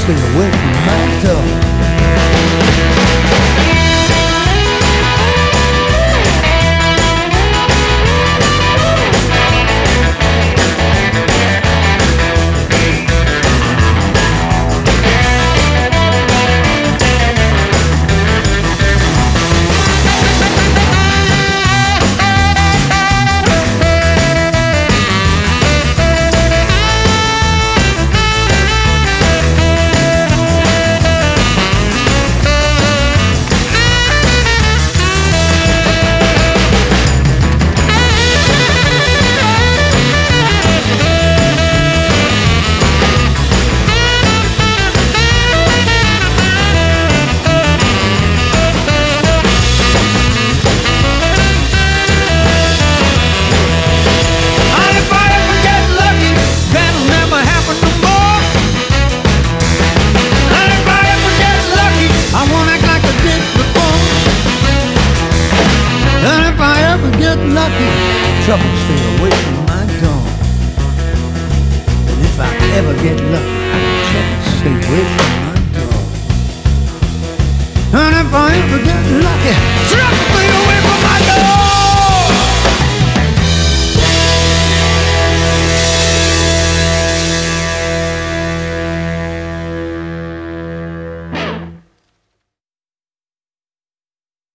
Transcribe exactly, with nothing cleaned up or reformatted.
stay away from my door. Lucky, trouble stay away from my door. And if I ever get lucky, trouble stay away from my door. And if I ever get lucky, trouble stay away.